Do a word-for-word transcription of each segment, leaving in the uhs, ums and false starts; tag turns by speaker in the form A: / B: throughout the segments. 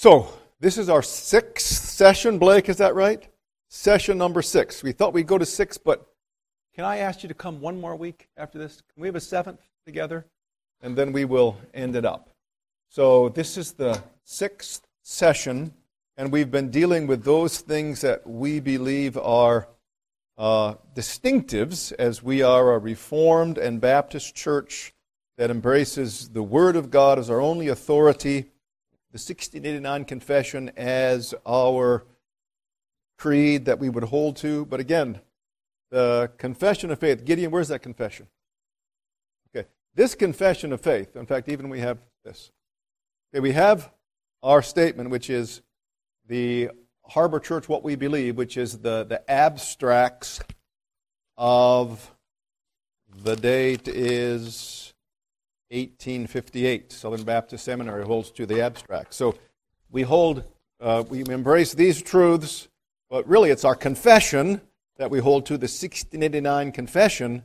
A: So, this is our sixth session, Blake, is that right? Session number six. We thought we'd go to six, but can I ask you to come one more week after this? Can we have a seventh together? And then we will end it up. So, this is the sixth session, and we've been dealing with those things that we believe are uh, distinctives, as we are a Reformed and Baptist church that embraces the Word of God as our only authority, the sixteen eighty-nine Confession as our creed that we would hold to. But again, the Confession of Faith. Gideon, where's that confession? Okay, this Confession of Faith, in fact, even we have this. Okay, we have our statement, which is the Harbor Church, what we believe, which is the, the abstracts of the date is eighteen fifty-eight. Southern Baptist Seminary holds to the abstract. So we hold, uh, we embrace these truths, but really it's our confession that we hold to, the sixteen eighty-nine Confession.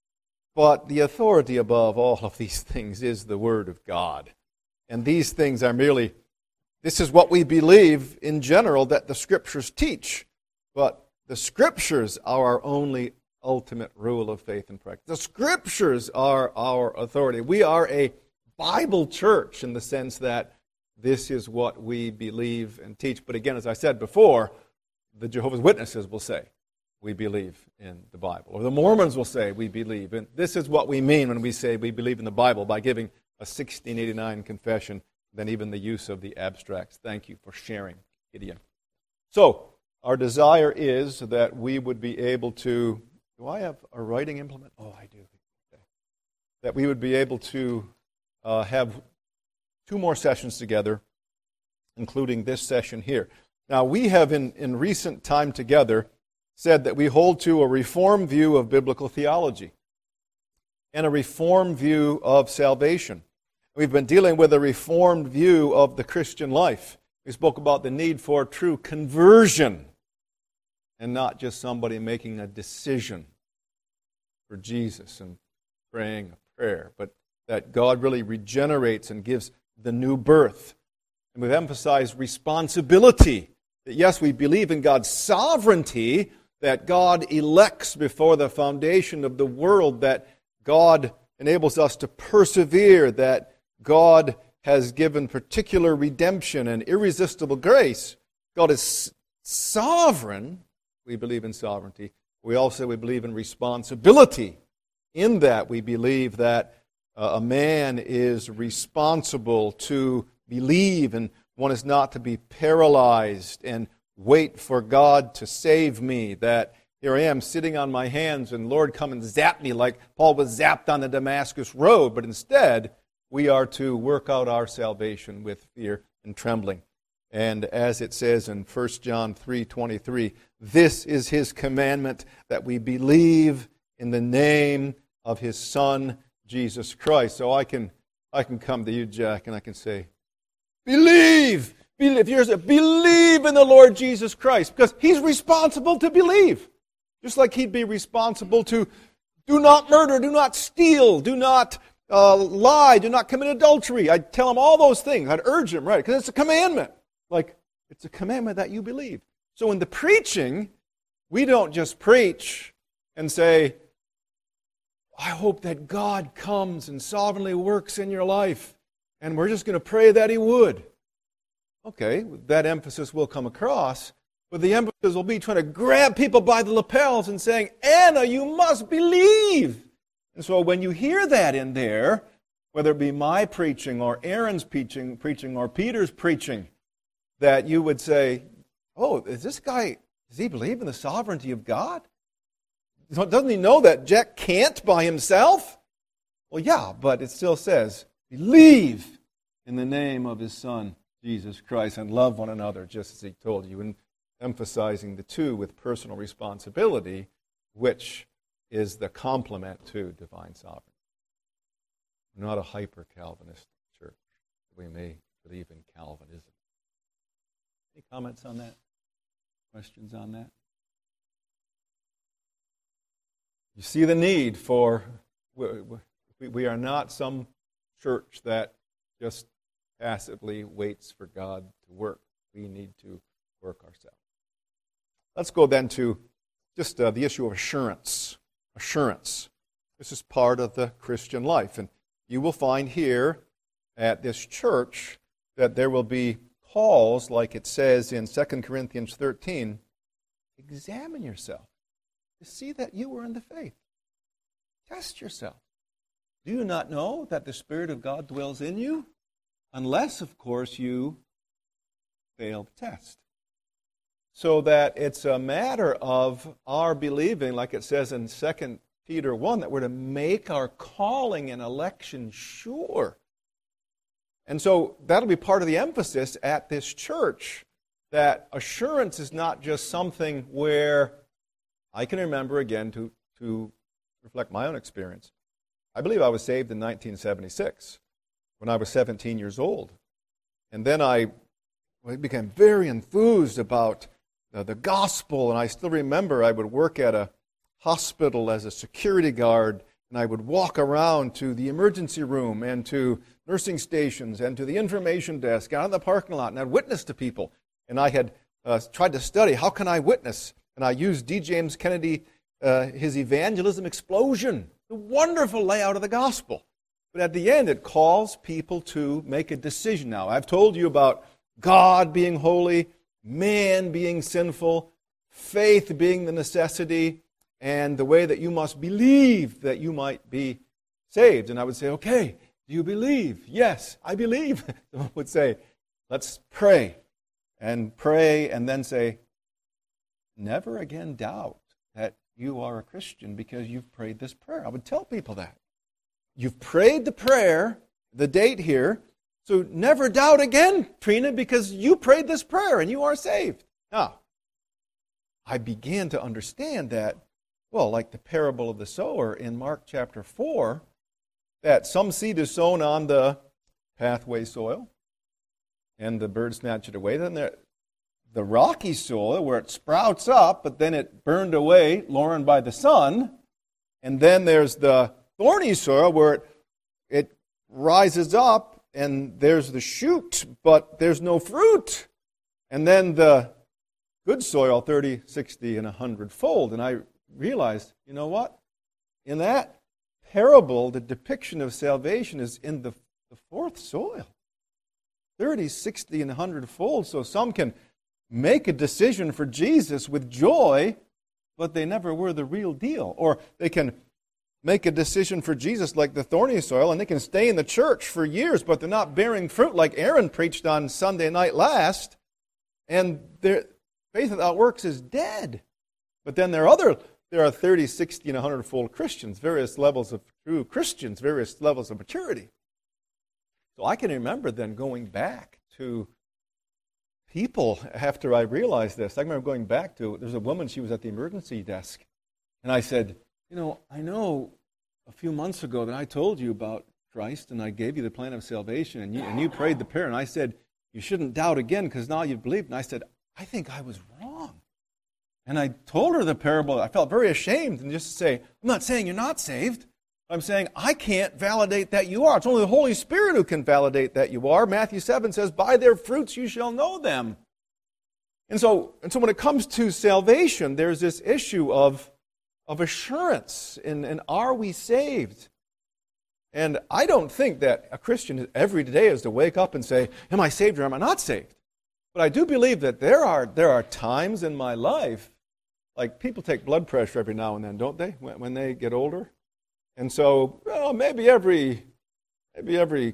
A: But the authority above all of these things is the Word of God. And these things are merely, this is what we believe in general that the Scriptures teach. But the Scriptures are our only ultimate rule of faith and practice. The Scriptures are our authority. We are a Bible church in the sense that this is what we believe and teach. But again, as I said before, the Jehovah's Witnesses will say, we believe in the Bible. Or the Mormons will say, we believe. And this is what we mean when we say we believe in the Bible, by giving a sixteen eighty-nine confession, then even the use of the abstracts. Thank you for sharing, Gideon. So, our desire is that we would be able to, do I have a writing implement? Oh, I do. Okay. That we would be able to uh, have two more sessions together, including this session here. Now, we have in, in recent time together said that we hold to a Reformed view of biblical theology and a Reformed view of salvation. We've been dealing with a Reformed view of the Christian life. We spoke about the need for true conversion and not just somebody making a decision for Jesus and praying a prayer, but that God really regenerates and gives the new birth. And we've emphasized responsibility, that yes, we believe in God's sovereignty, that God elects before the foundation of the world, that God enables us to persevere, that God has given particular redemption and irresistible grace. God is sovereign. We believe in sovereignty. We also we believe in responsibility. In that we believe that uh, a man is responsible to believe, and one is not to be paralyzed and wait for God to save me, that here I am sitting on my hands and Lord, come and zap me like Paul was zapped on the Damascus road. But instead, we are to work out our salvation with fear and trembling. And as it says in First John three twenty-three, this is His commandment, that we believe in the name of His Son, Jesus Christ. So I can I can come to you, Jack, and I can say, believe! Believe, here's a, believe in the Lord Jesus Christ, because He's responsible to believe. Just like He'd be responsible to do not murder, do not steal, do not uh, lie, do not commit adultery. I'd tell him all those things. I'd urge him, right? Because it's a commandment. Like, it's a commandment that you believe. So in the preaching, we don't just preach and say, I hope that God comes and sovereignly works in your life, and we're just going to pray that He would. Okay, that emphasis will come across, but the emphasis will be trying to grab people by the lapels and saying, Anna, you must believe. And so when you hear that in there, whether it be my preaching or Aaron's preaching, preaching or Peter's preaching, that you would say, oh, is this guy, does he believe in the sovereignty of God? Doesn't he know that Jack can't by himself? Well, yeah, but it still says, believe in the name of His Son, Jesus Christ, and love one another, just as He told you, and emphasizing the two with personal responsibility, which is the complement to divine sovereignty. We're not a hyper-Calvinistic church. We may believe in Calvinism. Any comments on that? Questions on that? You see the need for, we, we are not some church that just passively waits for God to work. We need to work ourselves. Let's go then to just uh, the issue of assurance. Assurance. This is part of the Christian life. And you will find here at this church that there will be calls, like it says in Second Corinthians thirteen, examine yourself to see that you are in the faith. Test yourself. Do you not know that the Spirit of God dwells in you? Unless, of course, you fail the test. So that it's a matter of our believing, like it says in Second Peter one, that we're to make our calling and election sure. And so that'll be part of the emphasis at this church, that assurance is not just something where I can remember, again, to, to reflect my own experience. I believe I was saved in nineteen seventy-six when I was seventeen years old. And then I, well, I became very enthused about uh, the gospel, and I still remember I would work at a hospital as a security guard, and I would walk around to the emergency room and to nursing stations and to the information desk out in the parking lot, and I'd witness to people. And I had uh, tried to study, how can I witness? And I used D. James Kennedy, uh, his evangelism explosion, the wonderful layout of the gospel. But at the end, it calls people to make a decision now. I've told you about God being holy, man being sinful, faith being the necessity, and the way that you must believe that you might be saved. And I would say, okay, do you believe? Yes, I believe. Someone would say, let's pray. And pray and then say, never again doubt that you are a Christian because you've prayed this prayer. I would tell people that. You've prayed the prayer, the date here, so never doubt again, Trina, because you prayed this prayer and you are saved. Now, I began to understand that, well, like the parable of the sower in Mark chapter four, that some seed is sown on the pathway soil, and the birds snatch it away. Then there, the rocky soil where it sprouts up, but then it burned away, Lauren, by the sun. And then there's the thorny soil where it, it rises up, and there's the shoot, but there's no fruit. And then the good soil, thirty, sixty, and a hundred-fold. And I realized, you know what? In that parable, the depiction of salvation is in the, the fourth soil. thirty, sixty, and a hundred-fold. So some can make a decision for Jesus with joy, but they never were the real deal. Or they can make a decision for Jesus like the thorny soil, and they can stay in the church for years, but they're not bearing fruit like Aaron preached on Sunday night last, and their faith without works is dead. But then there are other, there are thirty, sixty, and a hundred-fold Christians, various levels of true Christians, various levels of maturity. So I can remember then going back to people after I realized this. I remember going back to, there's a woman, she was at the emergency desk, and I said, you know, I know a few months ago that I told you about Christ, and I gave you the plan of salvation, and you, and you prayed the prayer, and I said, you shouldn't doubt again because now you've believed. And I said, I think I was wrong. And I told her the parable. I felt very ashamed, and just to say, I'm not saying you're not saved. I'm saying I can't validate that you are. It's only the Holy Spirit who can validate that you are. Matthew seven says, by their fruits you shall know them. And so, and so when it comes to salvation, there's this issue of, of assurance. And, and are we saved? And I don't think that a Christian every day is to wake up and say, am I saved or am I not saved? But I do believe that there are, there are times in my life, like people take blood pressure every now and then, don't they, when, when they get older? And so, well, maybe every maybe every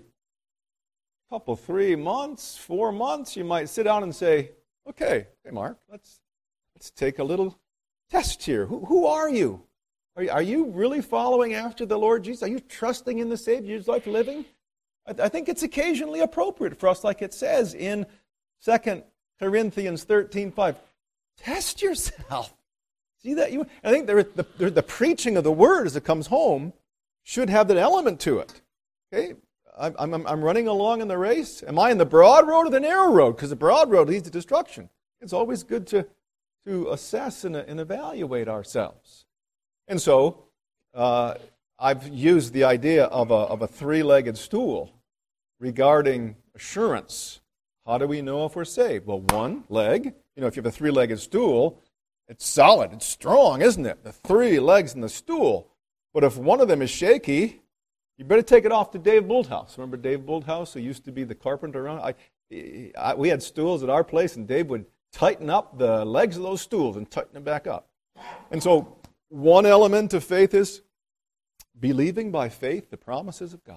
A: couple, three months, four months, you might sit down and say, okay, hey, Mark, let's let's take a little test here. Who, who are you? Are, you? are you really following after the Lord Jesus? Are you trusting in the Savior's life living? I, I think it's occasionally appropriate for us, like it says in Second Corinthians thirteen five. Test yourself. See that? You, I think the, the, the preaching of the Word as it comes home should have that element to it. Okay, I'm, I'm, I'm running along in the race. Am I in the broad road or the narrow road? Because the broad road leads to destruction. It's always good to, to assess and, and evaluate ourselves. And so uh, I've used the idea of a, of a three-legged stool regarding assurance. How do we know if we're saved? Well, one leg. You know, if you have a three-legged stool, it's solid, it's strong, isn't it? The three legs in the stool. But if one of them is shaky, you better take it off to Dave Bulthouse. Remember Dave Bulthouse, who used to be the carpenter around? I, I, we had stools at our place, and Dave would tighten up the legs of those stools and tighten them back up. And so one element of faith is believing by faith the promises of God.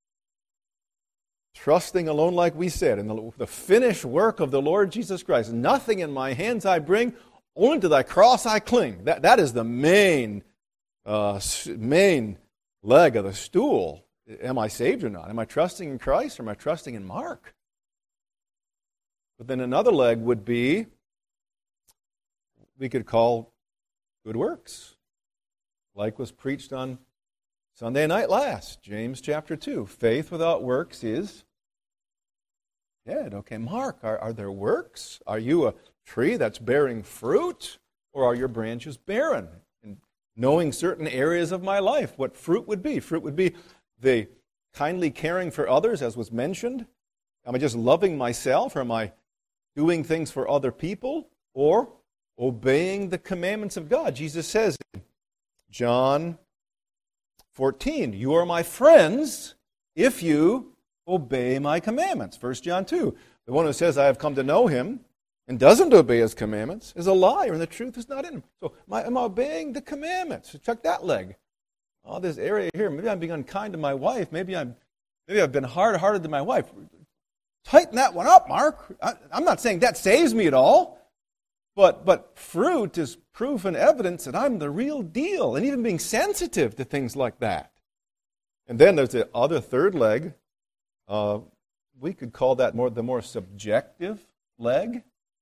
A: Trusting alone, like we said, in the, the finished work of the Lord Jesus Christ. Nothing in my hands I bring, only to thy cross I cling. That, that is the main, uh, main leg of the stool. Am I saved or not? Am I trusting in Christ or am I trusting in Mark? But then another leg would be, we could call good works, like was preached on Sunday night last, James chapter two. Faith without works is dead. Okay, Mark, are, are there works? Are you a tree that's bearing fruit? Or are your branches barren? And knowing certain areas of my life, what fruit would be. Fruit would be the kindly caring for others, as was mentioned. Am I just loving myself, or am I doing things for other people? Or obeying the commandments of God? Jesus says in John fourteen, you are my friends if you obey my commandments. First John two, the one who says I have come to know him and doesn't obey his commandments is a liar, and the truth is not in him. So am I, am I obeying the commandments? Check that leg. Oh, this area here, maybe I'm being unkind to my wife. Maybe I'm, maybe I've been hard-hearted to my wife. Tighten that one up, Mark. I, I'm not saying that saves me at all. But but fruit is proof and evidence that I'm the real deal, and even being sensitive to things like that. And then there's the other third leg. Uh, we could call that more the more subjective leg.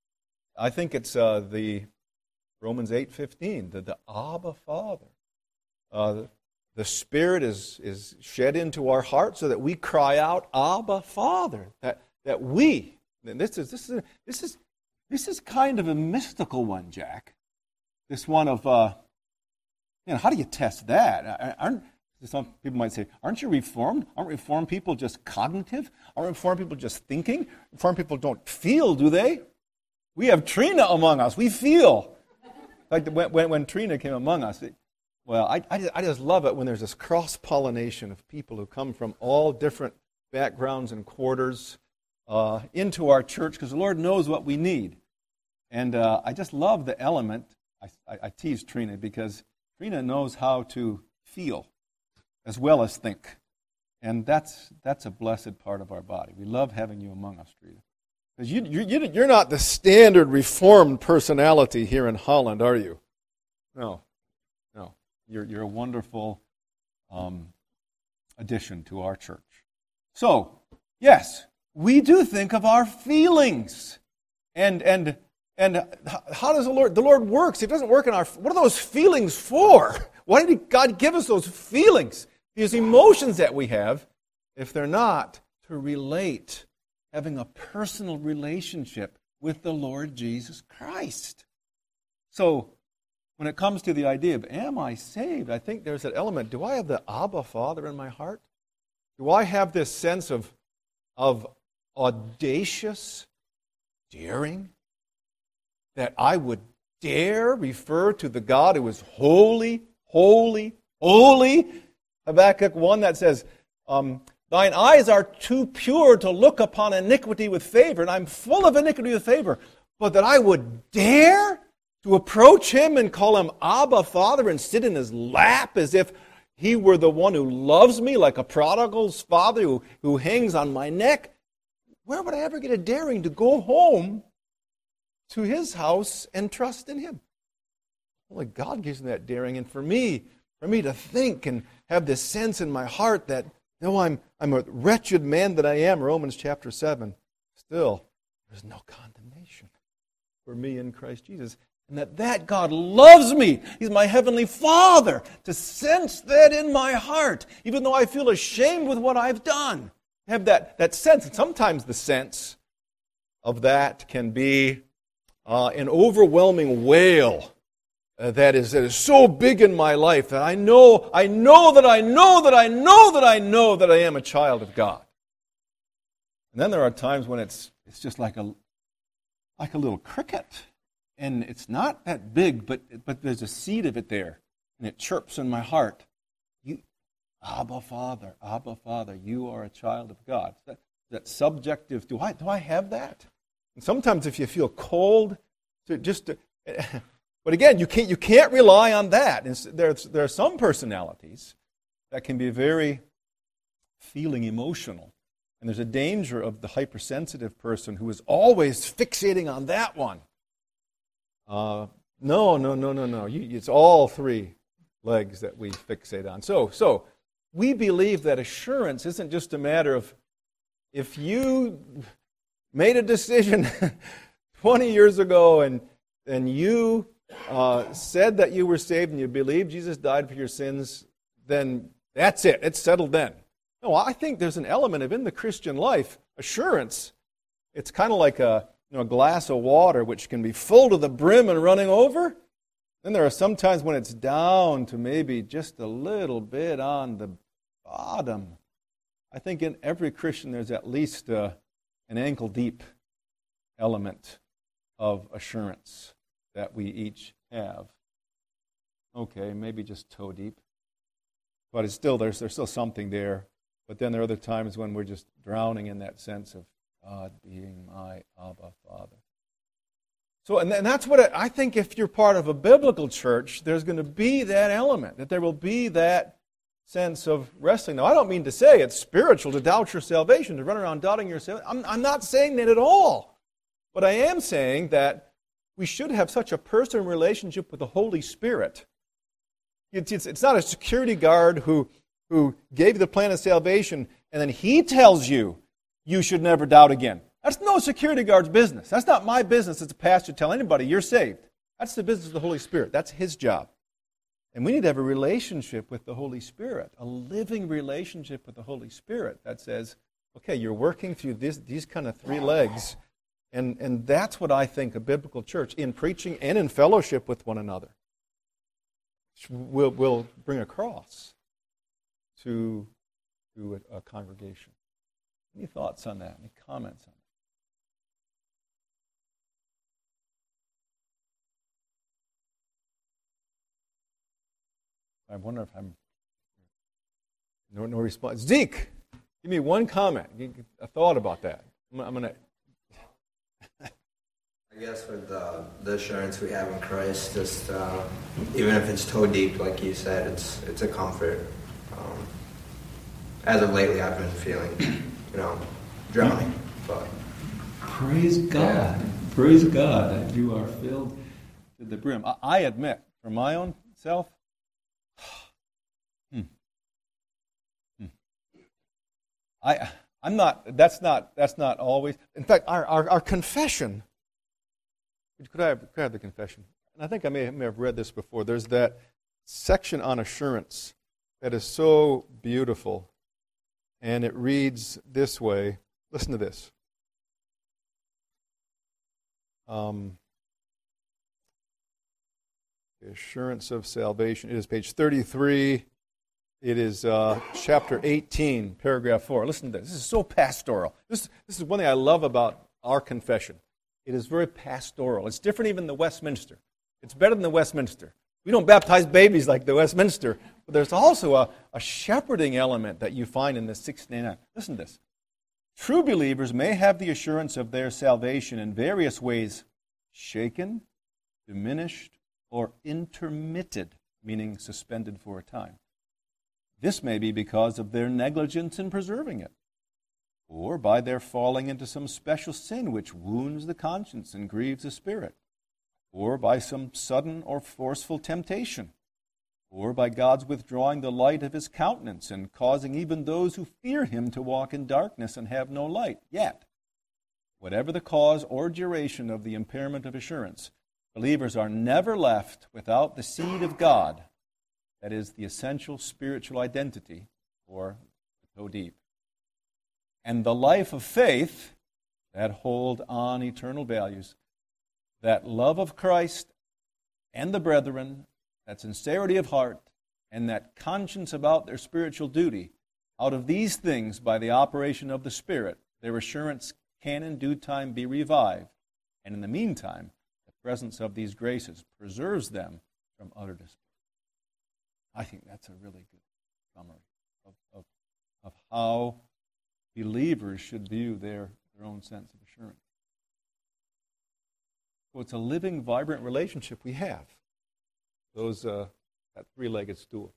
A: I think it's uh, the Romans eight fifteen, the, the Abba Father. Uh, the Spirit is, is shed into our heart so that we cry out, Abba Father. That that we, and this is this is this is This is kind of a mystical one, Jack. This one of, uh, you know, how do you test that? Aren't some people might say, aren't you Reformed? Aren't Reformed people just cognitive? Aren't Reformed people just thinking? Reformed people don't feel, do they? We have Trina among us. We feel. Like when, when, when Trina came among us, it, well, I, I, just, I just love it when there's this cross-pollination of people who come from all different backgrounds and quarters uh, into our church, because the Lord knows what we need. And uh, I just love the element. I, I, I tease Trina because Trina knows how to feel as well as think. And that's that's a blessed part of our body. We love having you among us, Trina. Because you, you, you're not the standard Reformed personality here in Holland, are you? No. No. You're, you're a wonderful um, addition to our church. So, yes, we do think of our feelings. And and and how does the Lord, the Lord works? He doesn't work in our, what are those feelings for? Why did God give us those feelings, these emotions that we have, if they're not to relate, having a personal relationship with the Lord Jesus Christ? So, when it comes to the idea of, am I saved? I think there's that element. Do I have the Abba Father in my heart? Do I have this sense of, of audacious daring? That I would dare refer to the God who is holy, holy, holy? Habakkuk one that says, um, thine eyes are too pure to look upon iniquity with favor, and I'm full of iniquity with favor. But that I would dare to approach him and call him Abba Father and sit in his lap as if he were the one who loves me like a prodigal's father who, who hangs on my neck. Where would I ever get a daring to go home to his house and trust in him? Only God gives me that daring. And for me, for me to think and have this sense in my heart that, though I'm, I'm a wretched man that I am, Romans chapter seven, still, there's no condemnation for me in Christ Jesus. And that that God loves me. He's my heavenly Father. To sense that in my heart, even though I feel ashamed with what I've done. Have that, that sense. And sometimes the sense of that can be uh, an overwhelming wail uh, that is that is so big in my life that I know, I know that I know that I know that I know that I am a child of God. And then there are times when it's it's just like a like a little cricket. And it's not that big, but but there's a seed of it there. And it chirps in my heart. You, Abba Father, Abba Father, you are a child of God. That, that subjective, do I do I have that? And sometimes if you feel cold, to just to, but again, you can't you can't rely on that. And there's there are some personalities that can be very feeling emotional. And there's a danger of the hypersensitive person who is always fixating on that one. Uh, no, no, no, no, no. You, it's all three legs that we fixate on. So, so we believe that assurance isn't just a matter of if you made a decision twenty years ago and and you uh, said that you were saved and you believed Jesus died for your sins, then that's it. It's settled then. No, I think there's an element of in the Christian life assurance. It's kind of like a You know, a glass of water which can be full to the brim and running over. Then there are some times when it's down to maybe just a little bit on the bottom. I think in every Christian there's at least uh, an ankle-deep element of assurance that we each have. Okay, maybe just toe-deep. But it's still, there's, there's still something there. But then there are other times when we're just drowning in that sense of God being my Abba Father. So, and, and that's what I, I think if you're part of a biblical church, there's going to be that element, that there will be that sense of wrestling. Now, I don't mean to say it's spiritual to doubt your salvation, to run around doubting your salvation. I'm, I'm not saying that at all. But I am saying that we should have such a personal relationship with the Holy Spirit. It's, it's, it's not a security guard who, who gave you the plan of salvation, and then he tells you, you should never doubt again. That's no security guard's business. That's not my business as a pastor to tell anybody you're saved. That's the business of the Holy Spirit. That's his job. And we need to have a relationship with the Holy Spirit, a living relationship with the Holy Spirit that says, okay, you're working through this, these kind of three legs, and, and that's what I think a biblical church, in preaching and in fellowship with one another, will, will bring across to, to a, a congregation. Any thoughts on that? Any comments on that? I wonder if I'm... No, no response. Zeke, give me one comment, a thought about that. I'm, I'm going to...
B: I guess with uh, the assurance we have in Christ, just uh, even if it's toe deep, like you said, it's it's a comfort. Um, as of lately, I've been feeling... you know, drowning. But
A: praise God. Yeah. Praise God that you are filled to the brim. I, I admit, for my own self, hmm, hmm. I I'm not that's not that's not always. In fact, our our, our confession. Could I, have, could I have the confession? And I think I may, may have read this before. There's that section on assurance that is so beautiful. And it reads this way. Listen to this. Um, the assurance of salvation. It is page thirty-three. It is uh, chapter eighteen, paragraph four. Listen to this. This is so pastoral. This, this is one thing I love about our confession. It is very pastoral. It's different even than the Westminster. It's better than the Westminster. We don't baptize babies like the Westminster, but there's also a, a shepherding element that you find in the sixty-nine. Listen to this. True believers may have the assurance of their salvation in various ways shaken, diminished, or intermitted, meaning suspended for a time. This may be because of their negligence in preserving it, or by their falling into some special sin which wounds the conscience and grieves the spirit, or by some sudden or forceful temptation, or by God's withdrawing the light of his countenance and causing even those who fear him to walk in darkness and have no light. Yet, whatever the cause or duration of the impairment of assurance, believers are never left without the seed of God, that is, the essential spiritual identity, or go deep, and the life of faith that hold on eternal values, that love of Christ and the brethren, that sincerity of heart, and that conscience about their spiritual duty. Out of these things, by the operation of the Spirit, their assurance can in due time be revived, and in the meantime, the presence of these graces preserves them from utter despair. I think that's a really good summary of, of, of how believers should view their, their own sense of assurance. So it's a living, vibrant relationship we have. Those uh, that three-legged stool.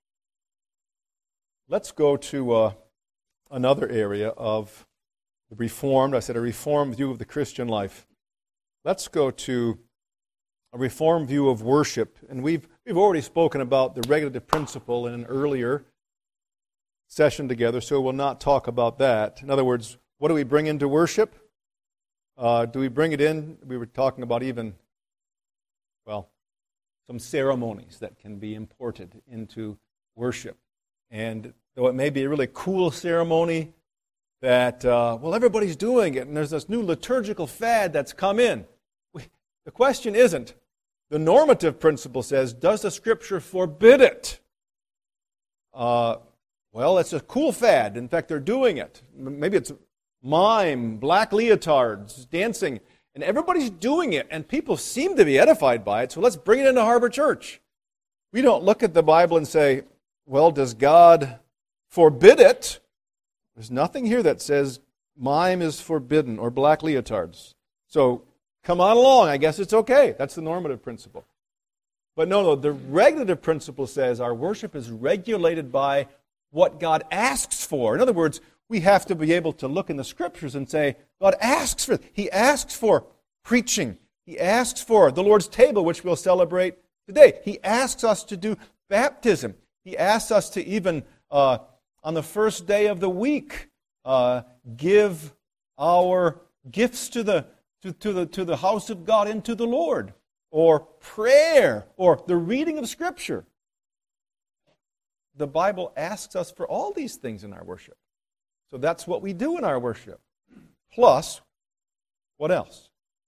A: Let's go to uh, another area of the Reformed. I said a Reformed view of the Christian life. Let's go to a Reformed view of worship. And we've we've already spoken about the regulative principle in an earlier session together, so we'll not talk about that. In other words, what do we bring into worship? Uh, do we bring it in? We were talking about even, well, some ceremonies that can be imported into worship. And though it may be a really cool ceremony that, uh, well, everybody's doing it, and there's this new liturgical fad that's come in. We, the question isn't, the normative principle says, does the Scripture forbid it? Uh, well, it's a cool fad. In fact, they're doing it. Maybe it's mime, black leotards, dancing, and everybody's doing it, and people seem to be edified by it, so let's bring it into Harbor Church. We don't look at the Bible and say, well, does God forbid it? There's nothing here that says mime is forbidden or black leotards. So come on along, I guess it's okay. That's the normative principle. But no, no, the regulative principle says our worship is regulated by what God asks for. In other words, we have to be able to look in the Scriptures and say, God asks for, He asks for preaching. He asks for the Lord's table, which we'll celebrate today. He asks us to do baptism. He asks us to even, uh, on the first day of the week, uh, give our gifts to the, to, to, the, to the house of God and to the Lord, or prayer, or the reading of Scripture. The Bible asks us for all these things in our worship. So that's what we do in our worship. Plus, what else?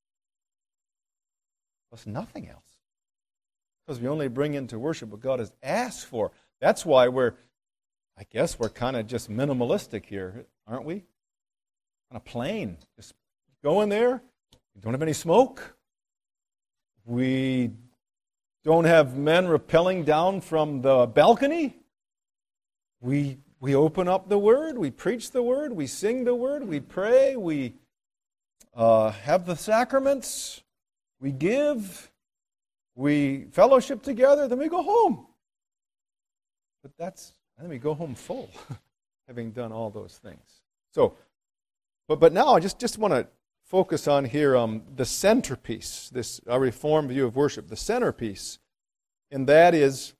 A: Plus nothing else. Because we only bring into worship what God has asked for. That's why we're, I guess we're kind of just minimalistic here, aren't we? Kind of plain. Just go in there. We don't have any smoke. We don't have men rappelling down from the balcony. We we open up the Word. We preach the Word. We sing the Word. We pray. We uh, have the sacraments. We give. We fellowship together. Then we go home. But that's, and then we go home full, having done all those things. So, but but now I just, just want to focus on here um, the centerpiece, this a Reformed view of worship, the centerpiece, and that is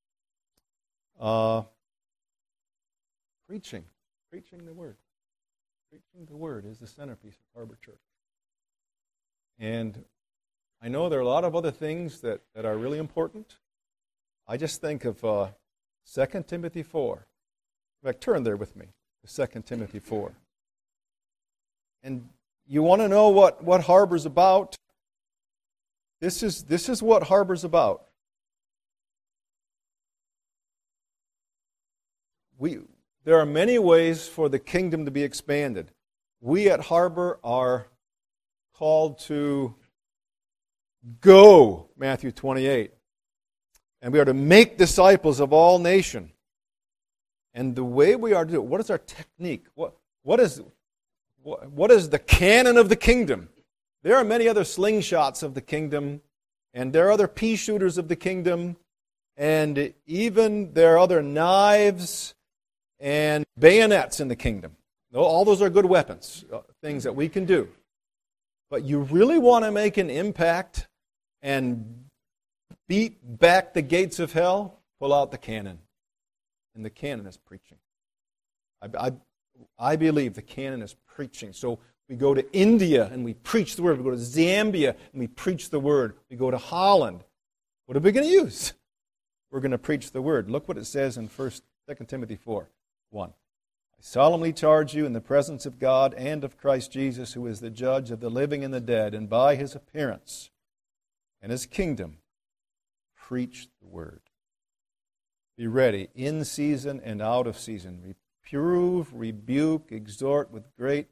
A: uh, preaching, preaching the Word. Preaching the Word is the centerpiece of Harbor Church. And I know there are a lot of other things that, that are really important. I just think of uh, Second Timothy four. In fact, turn there with me to Second Timothy four. And you want to know what, what Harbor's about? This is, this is what Harbor's about. We, there are many ways for the kingdom to be expanded. We at Harbor are called to go, Matthew twenty-eight. And we are to make disciples of all nations. And the way we are to do it, what is our technique? What, what, is, what, what is the canon of the kingdom? There are many other slingshots of the kingdom, and there are other pea shooters of the kingdom, and even there are other knives and bayonets in the kingdom. All those are good weapons, things that we can do. But you really want to make an impact and beat back the gates of hell, pull out the cannon. And the cannon is preaching. I, I, I believe the cannon is preaching. So we go to India and we preach the Word. We go to Zambia and we preach the Word. We go to Holland. What are we going to use? We're going to preach the Word. Look what it says in First, Second Timothy four, one. I solemnly charge you in the presence of God and of Christ Jesus, who is the judge of the living and the dead, and by His appearance and His kingdom, preach the Word. Be ready in season and out of season. Reprove, rebuke, exhort with great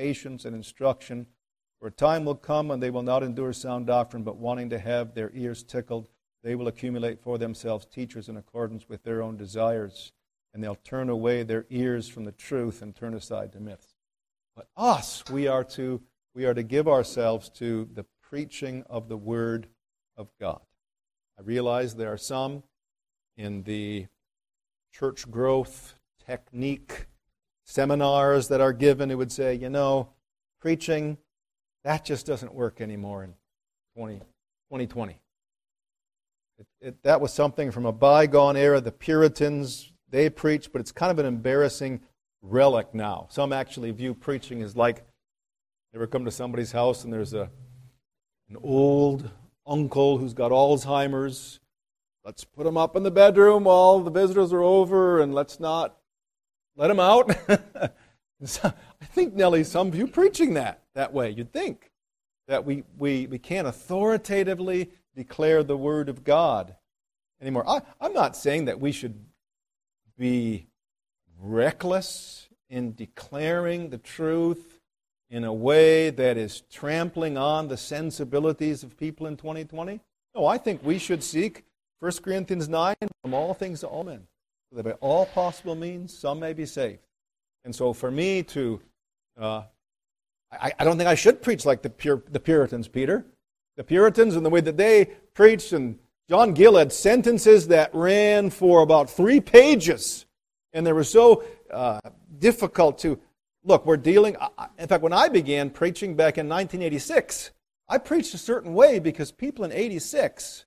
A: patience and instruction. For a time will come when they will not endure sound doctrine, but wanting to have their ears tickled, they will accumulate for themselves teachers in accordance with their own desires, and they'll turn away their ears from the truth and turn aside to myths. But us, we are to we are to give ourselves to the preaching of the Word of God. I realize there are some in the church growth technique seminars that are given who would say, you know, preaching, that just doesn't work anymore in twenty twenty. It, it, that was something from a bygone era. The Puritans, they preached, but it's kind of an embarrassing relic now. Some actually view preaching as like, you ever come to somebody's house and there's a an old uncle who's got Alzheimer's. Let's put him up in the bedroom while the visitors are over and let's not let him out. So, I think, Nellie, some view preaching that that way. You'd think that we, we, we can't authoritatively declare the Word of God anymore. I, I'm not saying that we should be reckless in declaring the truth in a way that is trampling on the sensibilities of people in twenty twenty. No, I think we should seek First Corinthians nine, from all things to all men, so that by all possible means some may be saved. And so for me to, uh, I, I don't think I should preach like the, Pur- the Puritans, Peter. The Puritans and the way that they preached, and John Gill had sentences that ran for about three pages. And they were so uh, difficult to, look, we're dealing, I, in fact, when I began preaching back in nineteen eighty-six, I preached a certain way because people in eighty-six,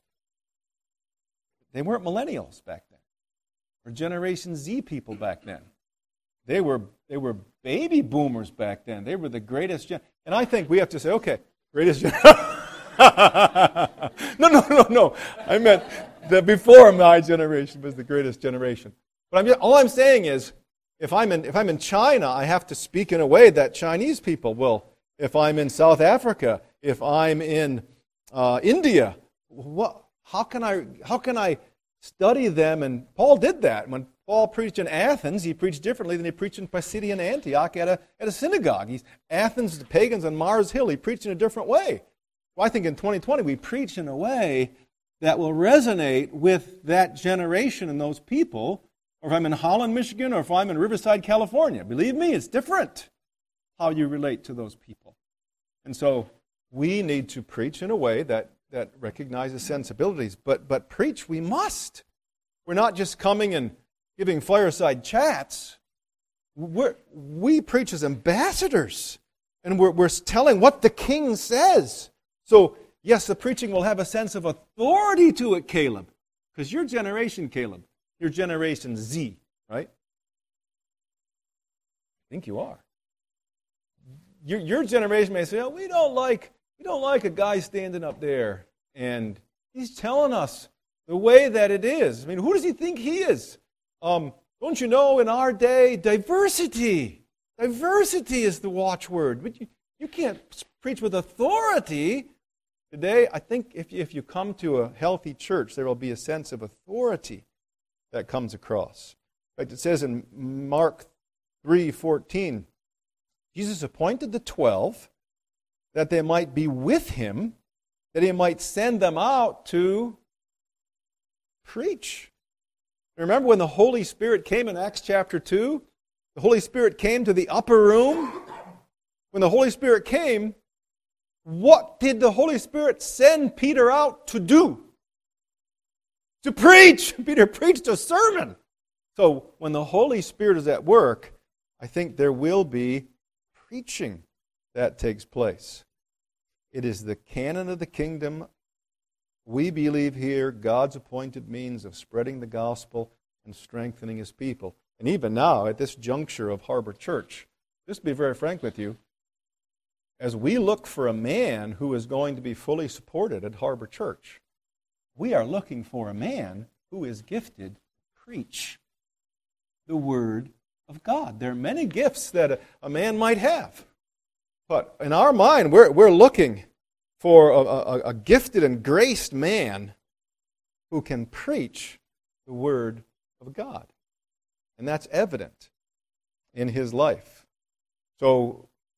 A: they weren't millennials back then, or Generation Z people back then. They were they were baby boomers back then. They were the greatest gen- and I think we have to say, okay, greatest gen- No, no, no, no. I meant that before my generation was the greatest generation. But I'm just, all I'm saying is, if I'm in if I'm in China, I have to speak in a way that Chinese people will. If I'm in South Africa, if I'm in uh, India, what? How can I how can I study them? And Paul did that. When Paul preached in Athens, he preached differently than he preached in Pisidian Antioch at a at a synagogue. He's Athens, the pagans on Mars Hill. He preached in a different way. Well, I think in twenty twenty we preach in a way that will resonate with that generation and those people. Or if I'm in Holland, Michigan, or if I'm in Riverside, California, believe me, it's different how you relate to those people. And so we need to preach in a way that that recognizes sensibilities. But but preach we must. We're not just coming and giving fireside chats. We're, we preach as ambassadors. And we're, we're telling what the King says. So, yes, the preaching will have a sense of authority to it, Caleb. Because your generation, Caleb, your generation Z, right? I think you are. Your, your generation may say, oh, we don't like We don't like a guy standing up there and he's telling us the way that it is. I mean, who does he think he is? Um, don't you know, in our day, diversity. Diversity is the watchword. But you, you can't preach with authority. Today, I think if you, if you come to a healthy church, there will be a sense of authority that comes across. In fact, it says in Mark three fourteen, Jesus appointed the twelve that they might be with him, that he might send them out to preach. Remember when the Holy Spirit came in Acts chapter two? The Holy Spirit came to the upper room. When the Holy Spirit came, what did the Holy Spirit send Peter out to do? To preach. Peter preached a sermon. So when the Holy Spirit is at work, I think there will be preaching that takes place. It is the canon of the kingdom. We believe here God's appointed means of spreading the gospel and strengthening his people. And even now, at this juncture of Harbor Church, just to be very frank with you, as we look for a man who is going to be fully supported at Harbor Church, we are looking for a man who is gifted to preach the Word of God. There are many gifts that a, a man might have. But in our mind, we're, we're looking for a, a, a gifted and graced man who can preach the Word of God. And that's evident in his life. So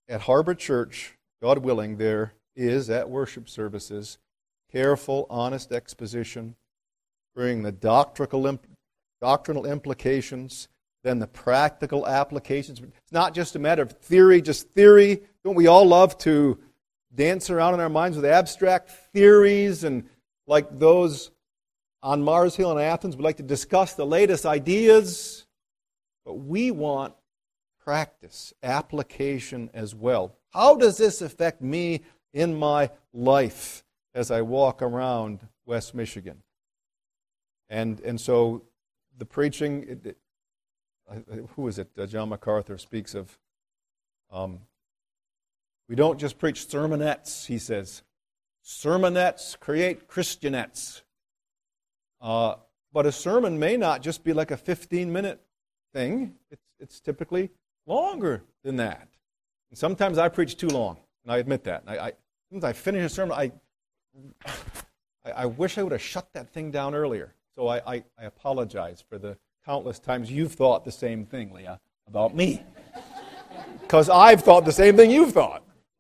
A: at Harbor Church, God willing, there is, at worship services, careful, honest exposition, bringing the doctrinal, imp- doctrinal implications, then the practical applications. It's not just a matter of theory, just theory. Don't we all love to dance around in our minds with abstract theories, and like those on Mars Hill in Athens, we like to discuss the latest ideas, but we want practice, application as well. How does this affect me in my life as I walk around West Michigan? And and so the preaching, it, it, who is it? Uh, John MacArthur speaks of, um, we don't just preach sermonettes, he says. Sermonettes create Christianettes. Uh, but a sermon may not just be like a fifteen-minute thing. It's, it's typically longer than that. And sometimes I preach too long, and I admit that. I, I, sometimes I finish a sermon, I, I, I wish I would have shut that thing down earlier. So I, I, I apologize for the countless times you've thought the same thing, Leah, about me. Because I've thought the same thing you've thought.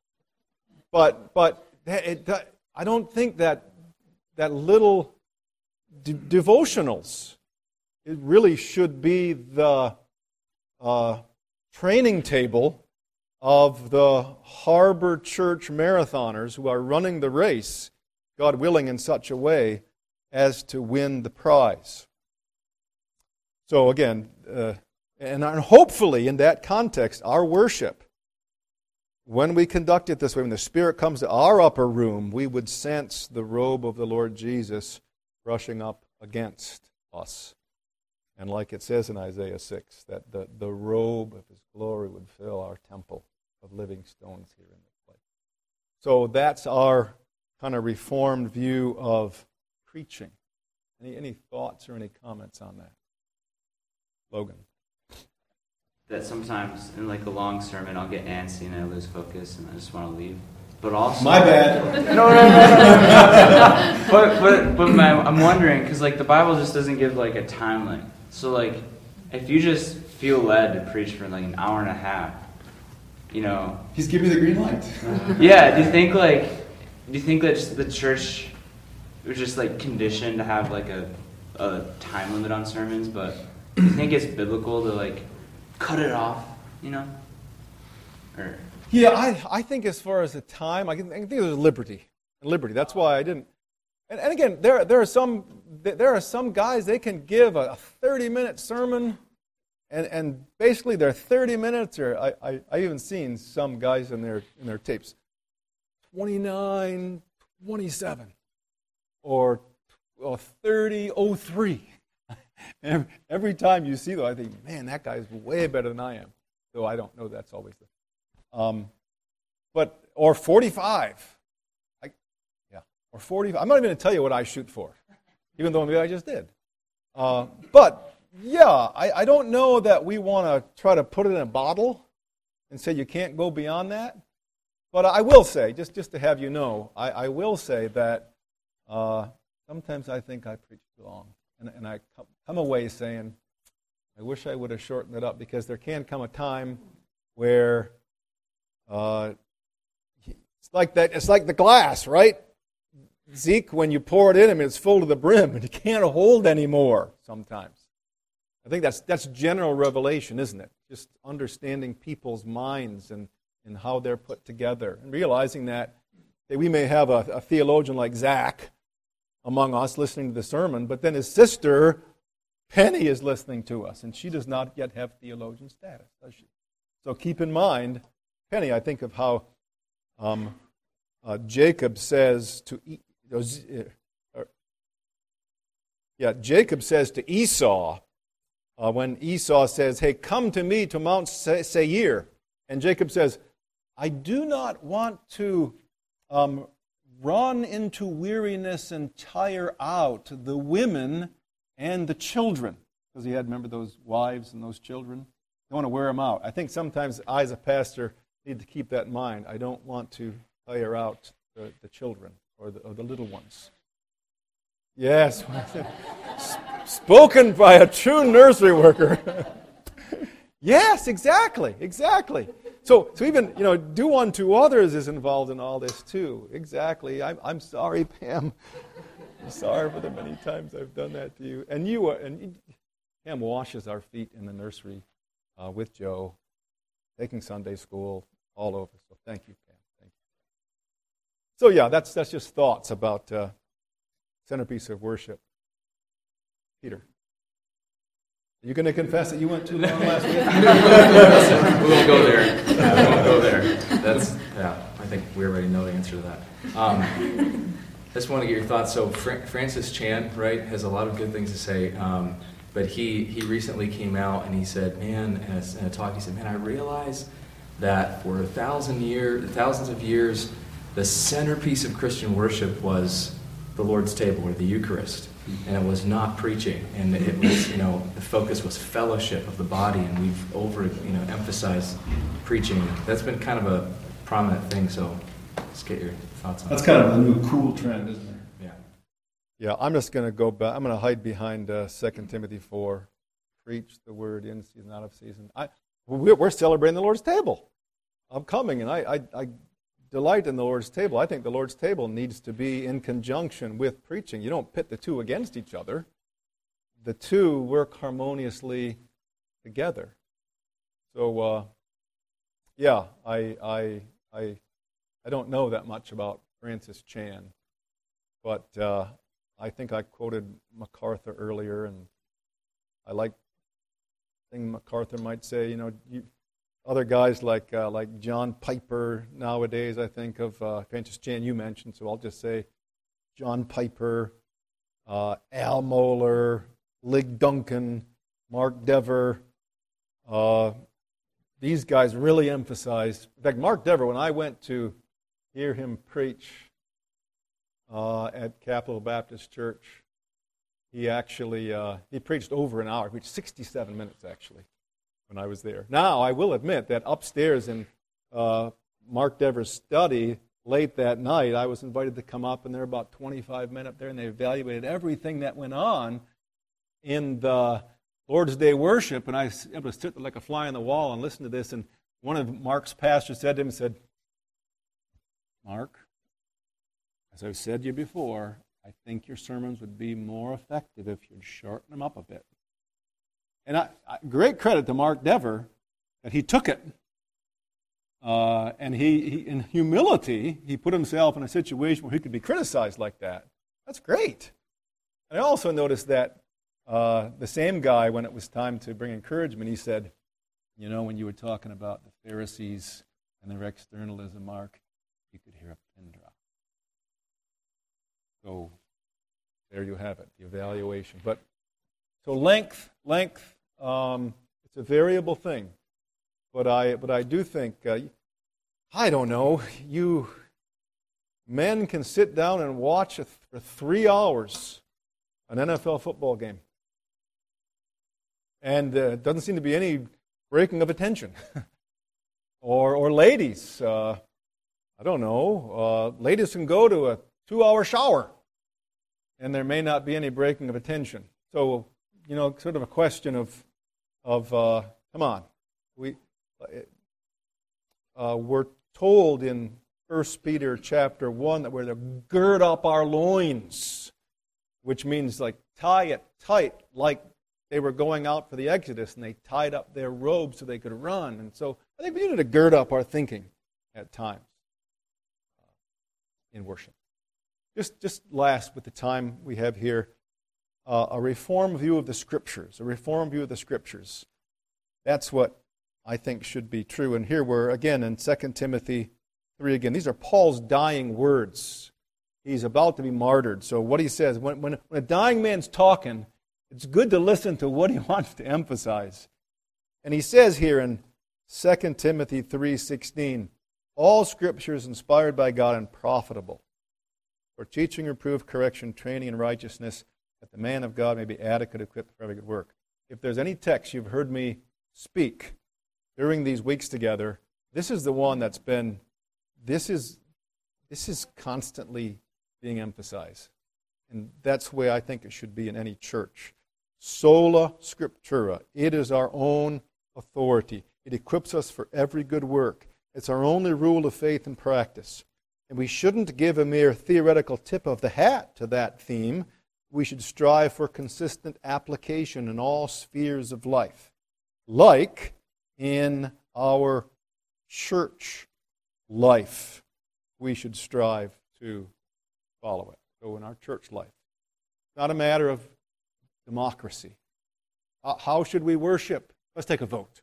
A: But but it, it, I don't think that that little de- devotionals, it really should be the uh, training table of the Harbor Church marathoners who are running the race, God willing, in such a way as to win the prize. So again, uh, and hopefully in that context, our worship, when we conduct it this way, when the Spirit comes to our upper room, we would sense the robe of the Lord Jesus brushing up against us. And like it says in Isaiah six, that the, the robe of His glory would fill our temple of living stones here in this place. So that's our kind of reformed view of preaching. Any, any thoughts or any comments on that? Logan.
C: That sometimes in like a long sermon I'll get antsy and I lose focus and I just want to leave. But also,
A: my bad.
C: no, no, no, no, no. But but but my, I'm wondering because like the Bible just doesn't give like a timeline. So like if you just feel led to preach for like an hour and a half, you know.
A: He's giving me the green light.
C: Yeah. Do you think like do you think that just the church was just like conditioned to have like a a time limit on sermons? But do you think it's biblical to like cut it off, you know? Or
A: yeah, I I think as far as the time, I, can, I think there's liberty. Liberty. That's why I didn't. And, and again, there there are some there are some guys, they can give a thirty-minute sermon, and and basically their thirty minutes, or I, I I even seen some guys in their in their tapes, twenty-nine, twenty-seven, or well, thirty oh three. Every, every time you see those, I think, man, that guy's way better than I am. Though I don't know that's always the. Um, but or forty-five, I, yeah, or forty-five. I'm not even going to tell you what I shoot for, even though maybe I just did. Uh, but yeah, I, I don't know that we want to try to put it in a bottle and say you can't go beyond that. But I will say, just just to have you know, I, I will say that uh, sometimes I think I preach too long. And, and I come away saying, I wish I would have shortened it up, because there can come a time where uh, it's like that. It's like the glass, right? Zeke, when you pour it in, I mean, it's full to the brim, and you can't hold anymore sometimes. I think that's that's general revelation, isn't it? Just understanding people's minds and, and how they're put together, and realizing that, that we may have a, a theologian like Zach among us listening to the sermon, but then his sister, Penny, is listening to us, and she does not yet have theologian status, does she? So keep in mind, Penny, I think of how um, uh, Jacob says to e- uh, yeah, Jacob says to Esau, uh, when Esau says, hey, come to me to Mount Seir, and Jacob says, I do not want to um, run into weariness and tire out the women and the children. Because he had, remember, those wives and those children? Don't want to wear them out. I think sometimes I, as a pastor, need to keep that in mind. I don't want to tire out the, the children or the, or the little ones. Yes. Spoken by a true nursery worker. Yes, exactly, exactly. So, so even, you know, do unto others is involved in all this too. Exactly. I'm, I'm sorry, Pam. I'm sorry for the many times I've done that to you. And you are, and Pam washes our feet in the nursery uh, with Joe, taking Sunday school all over. So thank you, Pam. Thank you. So yeah, that's that's just thoughts about uh, centerpiece of worship. Peter. Are you going to confess that you went too long last week?
D: We won't go there. Yeah, we won't go there. That's yeah. I think we already know the answer to that. Um, I just want to get your thoughts. So Fra- Francis Chan, right, has a lot of good things to say. Um, but he he recently came out and he said, man, in a, in a talk, he said, man, I realize that for a thousand years, thousands of years, the centerpiece of Christian worship was the Lord's table or the Eucharist. And it was not preaching, and it was, you know, the focus was fellowship of the body, and we've over, you know, emphasized preaching. That's been kind of a prominent thing, so just get your thoughts on
E: That's
D: that.
E: kind of a new cool trend, isn't it?
D: Yeah.
A: Yeah, I'm just going to go back. I'm going to hide behind uh, Second Timothy four. Preach the word in season, out of season. I, we're, we're celebrating the Lord's table. I'm coming, and I, I, I delight in the Lord's table. I think the Lord's table needs to be in conjunction with preaching. You don't pit the two against each other. The two work harmoniously together. So, uh, yeah, I, I, I, I don't know that much about Francis Chan, but uh, I think I quoted MacArthur earlier, and I like the thing MacArthur might say, you know, you, other guys like uh, like John Piper nowadays, I think of uh, Francis Chan you mentioned, so I'll just say John Piper, uh, Al Mohler, Lig Duncan, Mark Dever. Uh, these guys really emphasized. In fact, Mark Dever, when I went to hear him preach uh, at Capital Baptist Church, he actually uh, he preached over an hour. He preached sixty-seven minutes actually. When I was there. Now, I will admit that upstairs in uh, Mark Dever's study, late that night, I was invited to come up, and there were about twenty-five men up there, and they evaluated everything that went on in the Lord's Day worship, and I was able to sit there like a fly on the wall and listen to this, and one of Mark's pastors said to him, said, Mark, as I've said to you before, I think your sermons would be more effective if you'd shorten them up a bit. And I, I, great credit to Mark Dever that he took it. Uh, and he, he, in humility, he put himself in a situation where he could be criticized like that. That's great. And I also noticed that uh, the same guy, when it was time to bring encouragement, he said, you know, when you were talking about the Pharisees and their externalism, Mark, you could hear a pin drop. So there you have it, the evaluation. But so length, length, um, it's a variable thing. But I, but I do think, uh, I don't know, you men can sit down and watch a, for three hours an N F L football game. And uh, doesn't seem to be any breaking of attention. or, or ladies, uh, I don't know, uh, ladies can go to a two-hour shower, and there may not be any breaking of attention. So, you know, sort of a question of, of uh, come on. We, uh, we're told in First Peter chapter one that we're to gird up our loins, which means like tie it tight, like they were going out for the Exodus, and they tied up their robes so they could run. And so I think we need to gird up our thinking at times uh, in worship. Just, just last with the time we have here, uh, a reformed view of the Scriptures, a reformed view of the Scriptures. That's what I think should be true. And here we're, again, in Second Timothy three again. These are Paul's dying words. He's about to be martyred. So what he says, when, when, when a dying man's talking, it's good to listen to what he wants to emphasize. And he says here in Second Timothy three sixteen, all Scripture is inspired by God and profitable for teaching, reproof, correction, training in righteousness, that the man of God may be adequate, equipped for every good work. If there's any text you've heard me speak during these weeks together, this is the one that's been, this is, this is constantly being emphasized. And that's the way I think it should be in any church. Sola Scriptura. It is our own authority. It equips us for every good work. It's our only rule of faith and practice. And we shouldn't give a mere theoretical tip of the hat to that theme. We should strive for consistent application in all spheres of life, like in our church life. We should strive to follow it. So in our church life, it's not a matter of democracy. Uh, how should we worship? Let's take a vote.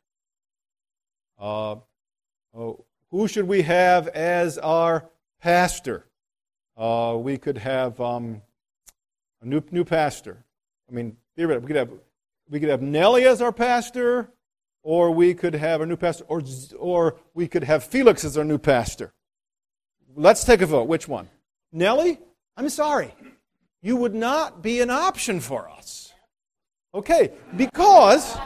A: Uh, oh, who should we have as our pastor? Uh, we could have um, a new new pastor. I mean, theoretically, we could have we could have Nellie as our pastor, or we could have a new pastor, or or we could have Felix as our new pastor. Let's take a vote. Which one? Nellie? I'm sorry. You would not be an option for us. Okay, because,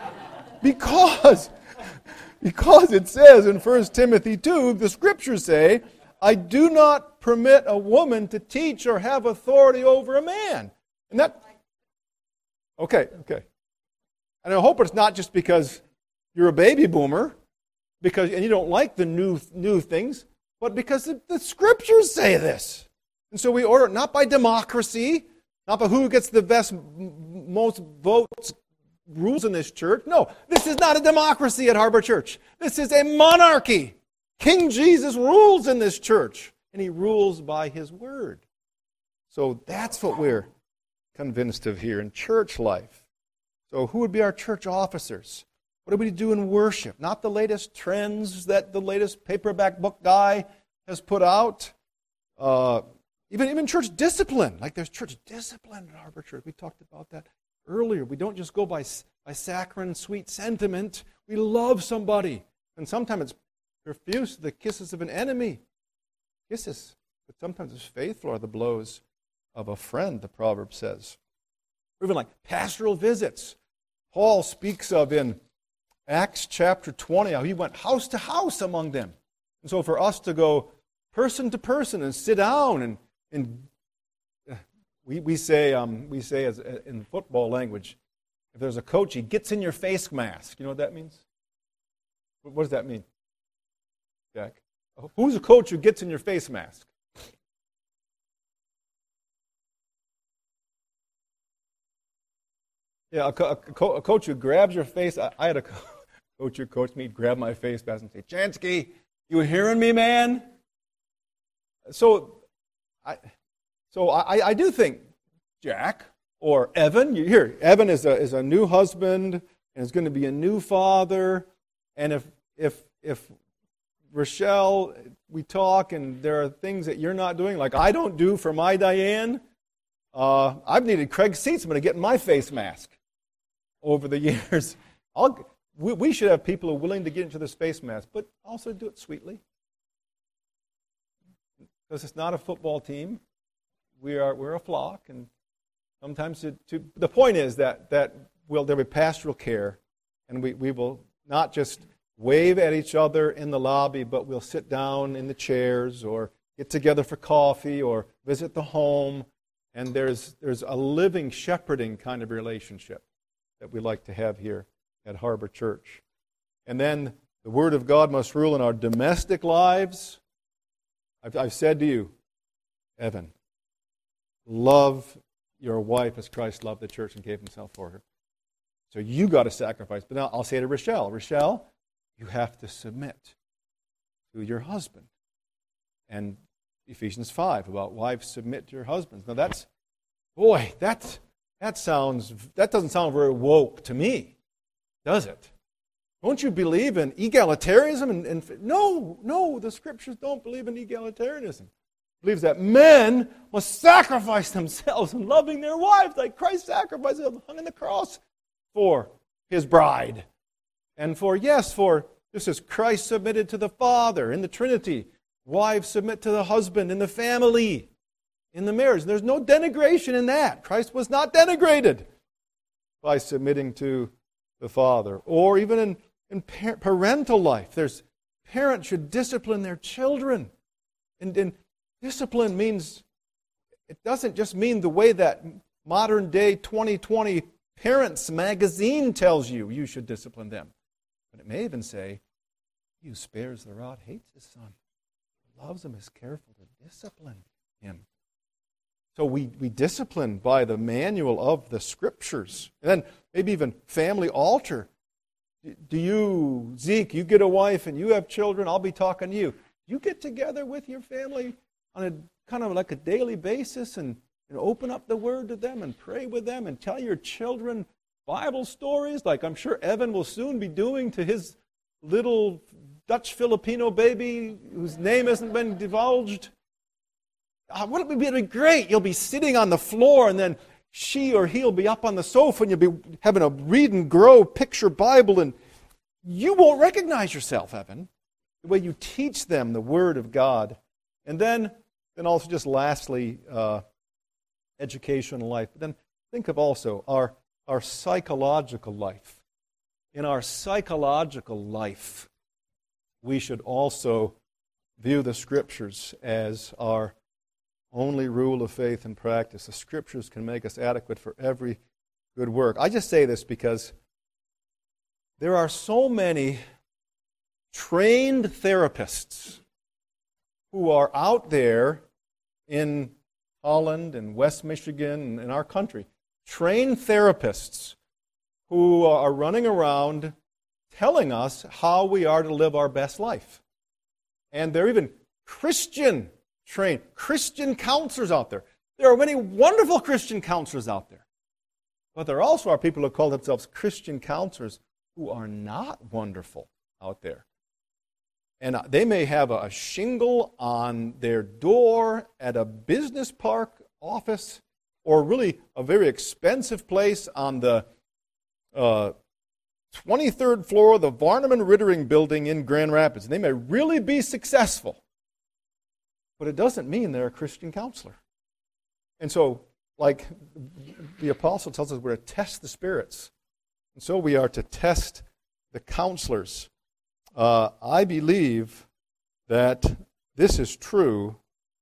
A: because, because it says in First Timothy two, the Scriptures say, I do not permit a woman to teach or have authority over a man. And that, okay, okay. And I hope it's not just because you're a baby boomer, because and you don't like the new new things, but because the, the Scriptures say this. And so we order it not by democracy, not by who gets the best, most votes, rules in this church. No, this is not a democracy at Harbor Church. This is a monarchy. King Jesus rules in this church, and he rules by his word. So that's what we're convinced of here in church life. So who would be our church officers? What do we do in worship? Not the latest trends that the latest paperback book guy has put out. Uh, even, even church discipline. Like there's church discipline at Harbor Church. We talked about that earlier. We don't just go by, by saccharine, sweet sentiment. We love somebody. And sometimes it's profuse, the kisses of an enemy. Kisses. But sometimes it's faithful are the blows of a friend, the proverb says. Or even like pastoral visits. Paul speaks of in Acts chapter twenty, how he went house to house among them. And so for us to go person to person and sit down and, and we, we say, um, we say as in football language, if there's a coach, he gets in your face mask. You know what that means? What does that mean, Jack? Who's a coach who gets in your face mask? Yeah, a, co- a, co- a coach who grabs your face. I, I had a co- coach who coached me, grab my face mask and say, Chansky, you hearing me, man? So I so I, I do think Jack or Evan, you hear, Evan is a is a new husband and is going to be a new father. And if if if Rochelle, we talk and there are things that you're not doing, like I don't do for my Diane, uh, I've needed Craig Seatsman to get in my face mask over the years. I'll, we, we should have people who are willing to get into this face mask, but also do it sweetly. Because it's not a football team. We are we're a flock, and sometimes to, to, the point is that that will there be pastoral care, and we, we will not just wave at each other in the lobby, but we'll sit down in the chairs or get together for coffee or visit the home, and there's there's a living shepherding kind of relationship that we like to have here at Harbor Church. And then the Word of God must rule in our domestic lives. I've, I've said to you, Evan, love your wife as Christ loved the church and gave himself for her. So you got to sacrifice. But now I'll say to Rochelle, Rochelle, you have to submit to your husband. And Ephesians five about wives submit to your husbands. Now that's, boy, that's, that sounds, that doesn't sound very woke to me, does it? Don't you believe in egalitarianism? And, and no, no, the Scriptures don't believe in egalitarianism. It believes that men must sacrifice themselves in loving their wives like Christ sacrificed himself, hung on the cross for his bride. And for, yes, for, just as Christ submitted to the Father in the Trinity, wives submit to the husband in the family, in the marriage. There's no denigration in that. Christ was not denigrated by submitting to the Father. Or even in, in par- parental life, there's parents should discipline their children. And, and discipline means, it doesn't just mean the way that modern day twenty twenty Parents magazine tells you you should discipline them. But it may even say, he who spares the rod hates his son. Who loves him is careful to discipline him. So we, we discipline by the manual of the Scriptures. And then maybe even family altar. Do you, Zeke, you get a wife and you have children, I'll be talking to you. You get together with your family on a kind of like a daily basis and, and open up the Word to them and pray with them and tell your children Bible stories like I'm sure Evan will soon be doing to his little Dutch Filipino baby whose name hasn't been divulged. Uh, wouldn't it be great? You'll be sitting on the floor and then she or he'll be up on the sofa and you'll be having a read and grow picture Bible and you won't recognize yourself, Evan, the way you teach them the Word of God. And then, then also just lastly, uh, educational life. But then think of also our, our psychological life. In our psychological life, we should also view the Scriptures as our only rule of faith and practice. The Scriptures can make us adequate for every good work. I just say this because there are so many trained therapists who are out there in Holland and West Michigan and in our country. Trained therapists who are running around telling us how we are to live our best life. And they're even Christian trained Christian counselors out there. There are many wonderful Christian counselors out there. But there also are people who call themselves Christian counselors who are not wonderful out there. And they may have a shingle on their door at a business park office or really a very expensive place on the uh, twenty-third floor of the Varnum and Rittering building in Grand Rapids. And they may really be successful. But it doesn't mean they're a Christian counselor. And so, like the apostle tells us, we're to test the spirits. And so we are to test the counselors. Uh, I believe that this is true.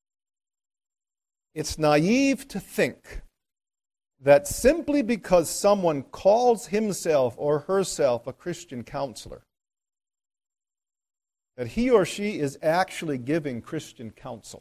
A: It's naive to think that simply because someone calls himself or herself a Christian counselor, that he or she is actually giving Christian counsel.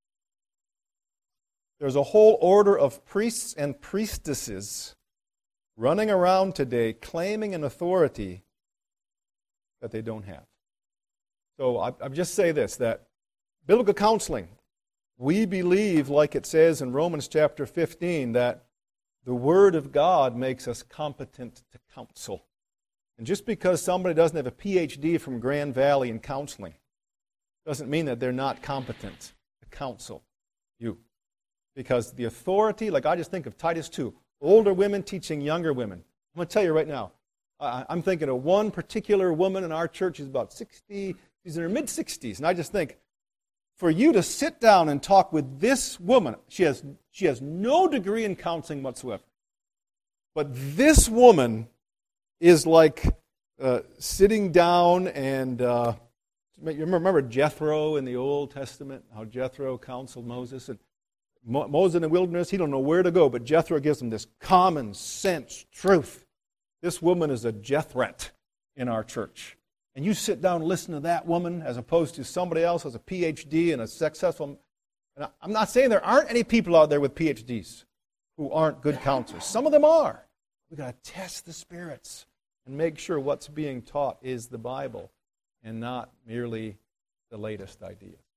A: There's a whole order of priests and priestesses running around today claiming an authority that they don't have. So I, I just say this, that biblical counseling, we believe, like it says in Romans chapter fifteen, that the Word of God makes us competent to counsel. And just because somebody doesn't have a P H D from Grand Valley in counseling doesn't mean that they're not competent to counsel you. Because the authority, like I just think of Titus two, older women teaching younger women. I'm going to tell you right now, I'm thinking of one particular woman in our church who's about sixty, she's in her mid-sixties, and I just think, for you to sit down and talk with this woman, she has, she has no degree in counseling whatsoever. But this woman is like uh, sitting down and, uh, you remember Jethro in the Old Testament, how Jethro counseled Moses? And Mo- Moses in the wilderness, he don't know where to go, but Jethro gives him this common sense truth. This woman is a Jethret in our church. And you sit down and listen to that woman as opposed to somebody else who has a P H D and a successful... And I'm not saying there aren't any people out there with P H Ds who aren't good counselors. Some of them are. We've got to test the spirits and make sure what's being taught is the Bible and not merely the latest ideas.